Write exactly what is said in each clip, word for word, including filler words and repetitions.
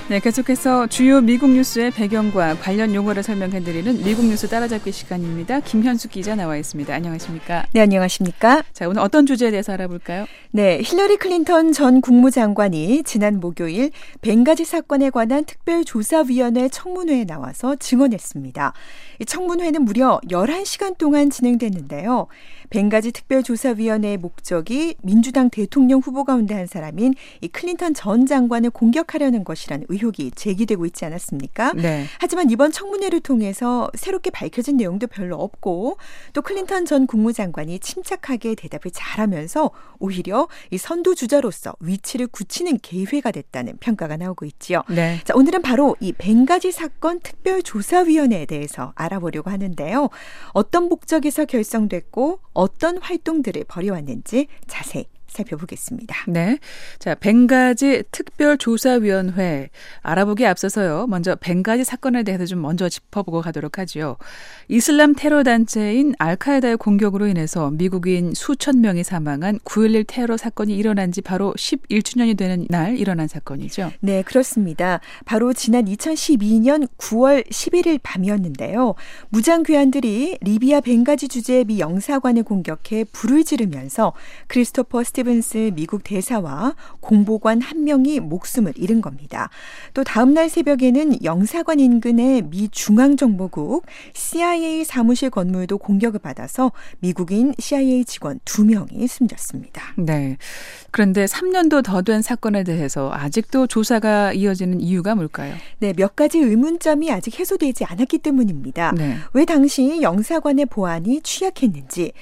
네, 계속해서 주요 미국 뉴스의 배경과 관련 용어를 설명해드리는 미국 뉴스 따라잡기 시간입니다. 김현수 기자 나와 있습니다. 안녕하십니까? 네, 안녕하십니까? 자, 오늘 어떤 주제에 대해서 알아볼까요? 네, 힐러리 클린턴 전 국무장관이 지난 목요일 벵가지 사건에 관한 특별조사위원회 청문회에 나와서 증언했습니다. 이 청문회는 무려 열한 시간 동안 진행됐는데요. 벵가지 특별조사위원회의 목적이 민주당 대통령 후보 가운데 한 사람인 이 클린턴 전 장관을 공격하려는 것이라는 의혹이 제기되고 있지 않았습니까? 네. 하지만 이번 청문회를 통해서 새롭게 밝혀진 내용도 별로 없고 또 클린턴 전 국무장관이 침착하게 대답을 잘하면서 오히려 이 선두주자로서 위치를 굳히는 기회가 됐다는 평가가 나오고 있지요. 네. 자, 오늘은 바로 이 벵가지 사건 특별조사위원회에 대해서 알아보려고 하는데요. 어떤 목적에서 결성됐고 어떤 활동들을 벌여왔는지 자세히 살펴보겠습니다. 네. 자, 벵가지 특별조사위원회 알아보기에 앞서서요. 먼저 벵가지 사건에 대해서 좀 먼저 짚어보고 가도록 하죠. 이슬람 테러 단체인 알카에다의 공격으로 인해서 미국인 수천 명이 사망한 구일일 테러 사건이 일어난 지 바로 십일 주년이 되는 날 일어난 사건이죠. 네, 그렇습니다. 바로 지난 이천십이년 구월 십일일 밤이었는데요. 무장괴한들이 리비아 벵가지 주재의 미 영사관을 공격해 불을 지르면서 크리스토퍼 스티븐스 미국 대사와 공보관 한 명이 목숨을 잃은 겁니다. 또 다음 날 새벽에는 영사관 인근의 미 중앙정보국 씨아이에이 사무실 건물도 공격을 받아서 미국인 씨아이에이 직원 두 명이 숨졌습니다. 네. 그런데 삼 년도 더 된 사건에 대해서 아직도 조사가 이어지는 이유가 뭘까요? 네, 몇 가지 의문점이 아직 해소되지 않았기 때문입니다. 네. 왜 당시 영사관의 보안이 취약했는지,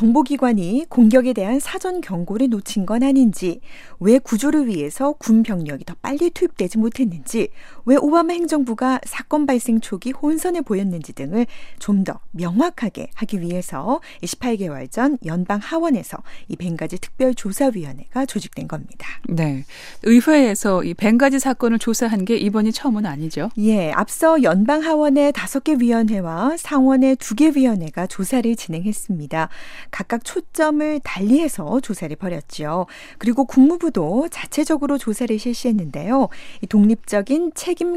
정보기관이 공격에 대한 사전 경고를 놓친 건 아닌지, 왜 구조를 위해서 군 병력이 더 빨리 투입되지 못했는지, 왜 오바마 행정부가 사건 발생 초기 혼선을 보였는지 등을 좀 더 명확하게 하기 위해서 십팔 개월 전 연방 하원에서 이 벵가지 특별조사위원회가 조직된 겁니다. 네, 의회에서 이 벵가지 사건을 조사한 게 이번이 처음은 아니죠? 예, 앞서 연방 하원의 다섯 개 위원회와 상원의 두 개 위원회가 조사를 진행했습니다. 각각 초점을 달리해서 조사를 벌였죠. 그리고 국무부도 자체적으로 조사를 실시했는데요. 이 독립적인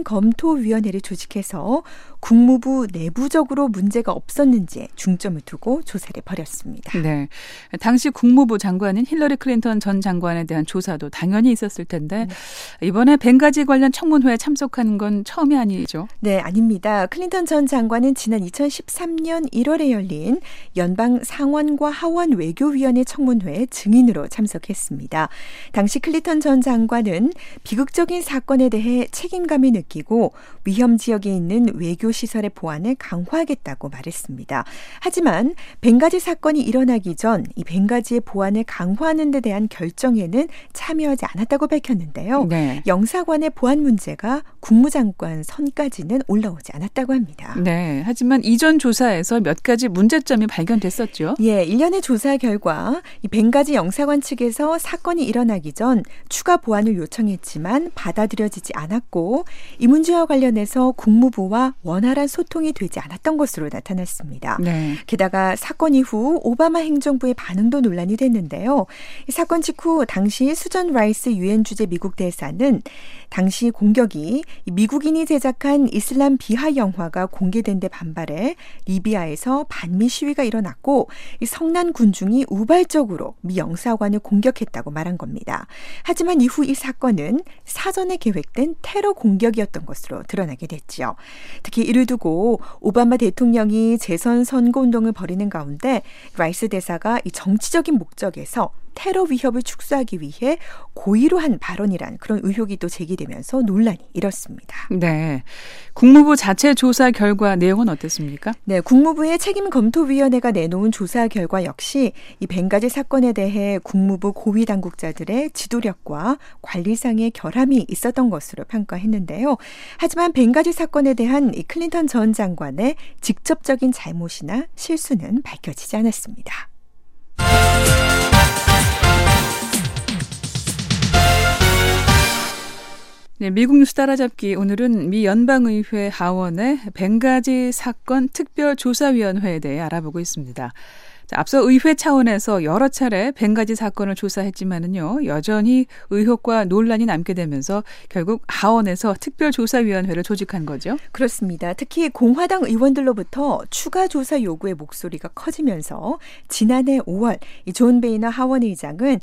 책임검토위원회를 조직해서 국무부 내부적으로 문제가 없었는지에 중점을 두고 조사를 벌였습니다. 네, 당시 국무부 장관인 힐러리 클린턴 전 장관에 대한 조사도 당연히 있었을 텐데 네. 이번에 벵가지 관련 청문회에 참석하는 건 처음이 아니죠? 네, 아닙니다. 클린턴 전 장관은 지난 이천십삼년 일월에 열린 연방 상원과 하원 외교위원회 청문회에 증인으로 참석했습니다. 당시 클린턴 전 장관은 비극적인 사건에 대해 책임감을 느끼고 위험 지역에 있는 외교시설의 보안을 강화하겠다고 말했습니다. 하지만 벵가지 사건이 일어나기 전 이 벵가지의 보안을 강화하는 데 대한 결정에는 참여하지 않았다고 밝혔는데요. 네. 영사관의 보안 문제가 국무장관 선까지는 올라오지 않았다고 합니다. 네, 하지만 이전 조사에서 몇 가지 문제점이 발견됐었죠. 예, 일련의 조사 결과 이 벵가지 영사관 측에서 사건이 일어나기 전 추가 보안을 요청했지만 받아들여지지 않았고 이 문제와 관련해서 국무부와 원활한 소통이 되지 않았던 것으로 나타났습니다. 네. 게다가 사건 이후 오바마 행정부의 반응도 논란이 됐는데요. 이 사건 직후 당시 수전 라이스 유엔 주재 미국 대사는 당시 공격이 미국인이 제작한 이슬람 비하 영화가 공개된 데 반발해 리비아에서 반미 시위가 일어났고 이 성난 군중이 우발적으로 미 영사관을 공격했다고 말한 겁니다. 하지만 이후 이 사건은 사전에 계획된 테러 공격이었던 것으로 드러나게 됐죠. 특히 이를 두고 오바마 대통령이 재선 선거운동을 벌이는 가운데 라이스 대사가 이 정치적인 목적에서 테러 위협을 축소하기 위해 고의로 한 발언이란 그런 의혹이 또 제기되면서 논란이 일었습니다. 네, 국무부 자체 조사 결과 내용은 어땠습니까? 네, 국무부의 책임검토위원회가 내놓은 조사 결과 역시 이 벵가지 사건에 대해 국무부 고위 당국자들의 지도력과 관리상의 결함이 있었던 것으로 평가했는데요. 하지만 벵가지 사건에 대한 이 클린턴 전 장관의 직접적인 잘못이나 실수는 밝혀지지 않았습니다. 네, 미국 뉴스 따라잡기 오늘은 미 연방의회 하원의 벵가지 사건 특별조사위원회에 대해 알아보고 있습니다. 자, 앞서 의회 차원에서 여러 차례 벵가지 사건을 조사했지만은요, 여전히 의혹과 논란이 남게 되면서 결국 하원에서 특별조사위원회를 조직한 거죠. 그렇습니다. 특히 공화당 의원들로부터 추가 조사 요구의 목소리가 커지면서 지난해 오월 이 존 베이너 하원 의장은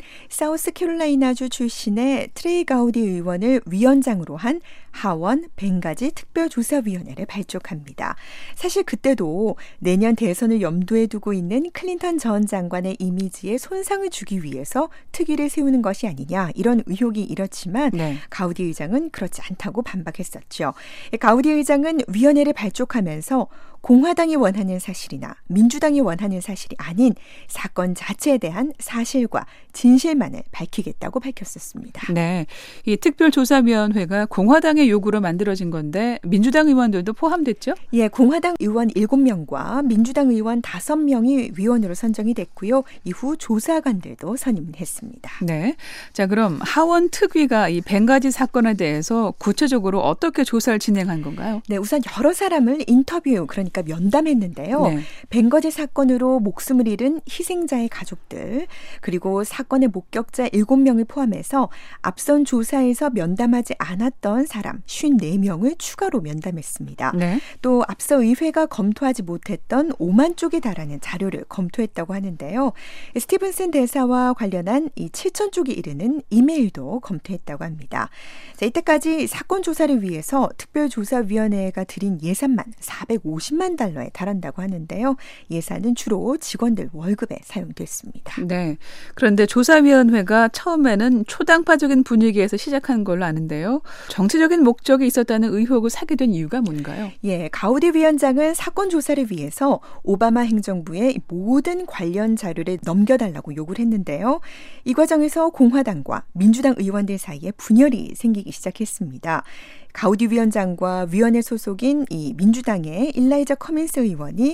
사우스캐롤라이나주 출신의 트레이 가우디 의원을 위원장으로 한 하원 벵가지 특별조사위원회를 발족합니다. 사실 그때도 내년 대선을 염두에 두고 있는 클린턴 전 장관의 이미지에 손상을 주기 위해서 특위를 세우는 것이 아니냐 이런 의혹이 일었지만 네. 가우디 의장은 그렇지 않다고 반박했었죠. 가우디 의장은 위원회를 발족하면서 공화당이 원하는 사실이나 민주당이 원하는 사실이 아닌 사건 자체에 대한 사실과 진실만을 밝히겠다고 밝혔었습니다. 네, 이 특별조사위원회가 공화당의 요구로 만들어진 건데 민주당 의원들도 포함됐죠? 예, 공화당 의원 일곱 명과 민주당 의원 다섯 명이 위원으로 선정이 됐고요. 이후 조사관들도 선임했습니다. 네, 자 그럼 하원 특위가 이 벵가지 사건에 대해서 구체적으로 어떻게 조사를 진행한 건가요? 네, 우선 여러 사람을 인터뷰 그러니까 면담했는데요. 네. 벵가지 사건으로 목숨을 잃은 희생자의 가족들 그리고 사건의 목격자 일곱 명을 포함해서 앞선 조사에서 면담하지 않았던 사람 오십사 명을 추가로 면담했습니다. 네. 또 앞서 의회가 검토하지 못했던 오만 쪽에 달하는 자료를 검토했다고 하는데요. 스티븐슨 대사와 관련한 이 칠천 쪽에 이르는 이메일도 검토했다고 합니다. 자, 이때까지 사건 조사를 위해서 특별조사위원회가 들인 예산만 사백오십만 달러에 달한다고 하는데요. 예산은 주로 직원들 월급에 사용됐습니다. 네. 그런데 조사위원회가 처음에는 초당파적인 분위기에서 시작한 걸로 아는데요. 정치적인 목적이 있었다는 의혹을 사게 된 이유가 뭔가요? 예, 가우디 위원장은 사건 조사를 위해서 오바마 행정부에 모든 관련 자료를 넘겨달라고 요구를 했는데요. 이 과정에서 공화당과 민주당 의원들 사이에 분열이 생기기 시작했습니다. 가우디 위원장과 위원회 소속인 이 민주당의 일라이자 커민스 의원이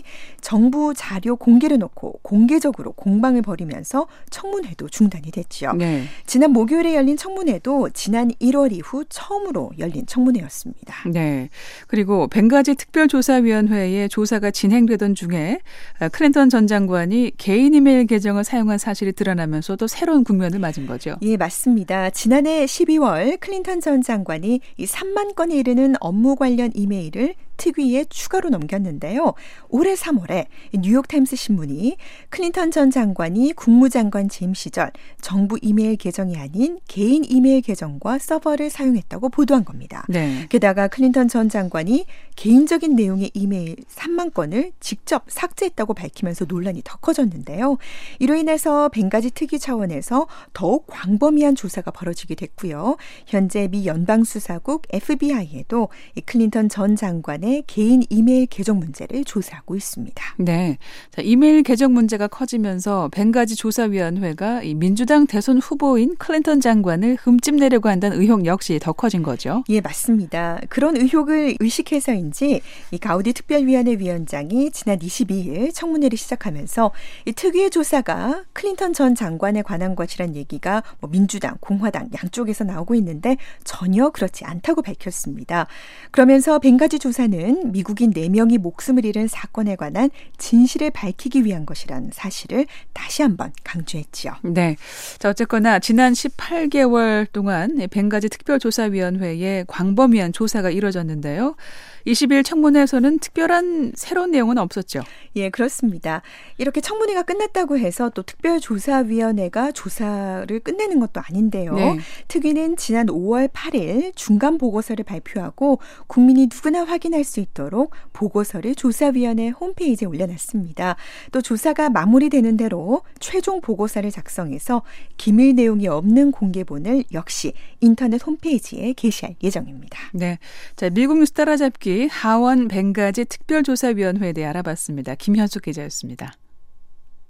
정부 자료 공개를 놓고 공개적으로 공방을 벌이면서 청문회도 중단이 됐죠. 네. 지난 목요일에 열린 청문회도 지난 일월 이후 처음으로 열린 청문회였습니다. 네. 그리고 벵가지 특별조사위원회의 조사가 진행되던 중에 클린턴 전 장관이 개인 이메일 계정을 사용한 사실이 드러나면서 또 새로운 국면을 맞은 거죠. 예, 맞습니다. 지난해 십이월 클린턴 전 장관이 이 삼만 건에 이르는 업무 관련 이메일을 특위에 추가로 넘겼는데요. 올해 삼월에 뉴욕타임스 신문이 클린턴 전 장관이 국무장관 재임 시절 정부 이메일 계정이 아닌 개인 이메일 계정과 서버를 사용했다고 보도한 겁니다. 네. 게다가 클린턴 전 장관이 개인적인 내용의 이메일 삼만 건을 직접 삭제했다고 밝히면서 논란이 더 커졌는데요. 이로 인해서 벵가지 특위 차원에서 더욱 광범위한 조사가 벌어지게 됐고요. 현재 미 연방수사국 에프비아이에도 클린턴 전 장관의 개인 이메일 계정 문제를 조사하고 있습니다. 네, 자, 이메일 계정 문제가 커지면서 벵가지 조사위원회가 이 민주당 대선 후보인 클린턴 장관을 흠집내려고 한다는 의혹 역시 더 커진 거죠. 예, 맞습니다. 그런 의혹을 의식해서인지 이 가우디 특별위원회 위원장이 지난 이십이일 청문회를 시작하면서 이 특위의 조사가 클린턴 전 장관에 관한 것이란 얘기가 뭐 민주당, 공화당 양쪽에서 나오고 있는데 전혀 그렇지 않다고 밝혔습니다. 그러면서 벵가지 조사는 미국인 네 명이 목숨을 잃은 사건에 관한 진실을 밝히기 위한 것이라는 사실을 다시 한번 강조했지요. 네. 자, 어쨌거나 지난 십팔 개월 동안 벵가지 특별조사위원회의 광범위한 조사가 이뤄졌는데요. 이십일 청문회에서는 특별한 새로운 내용은 없었죠. 예, 그렇습니다. 이렇게 청문회가 끝났다고 해서 또 특별조사위원회가 조사를 끝내는 것도 아닌데요. 네. 특위는 지난 오월 팔일 중간 보고서를 발표하고 국민이 누구나 확인할 수 있도록 보고서를 조사위원회 홈페이지에 올려놨습니다. 또 조사가 마무리되는 대로 최종 보고서를 작성해서 기밀 내용이 없는 공개본을 역시 인터넷 홈페이지에 게시할 예정입니다. 네, 자 미국 뉴스 따라잡기 하원 벵가지 특별조사위원회에 대해 알아봤습니다. 김현숙 기자였습니다.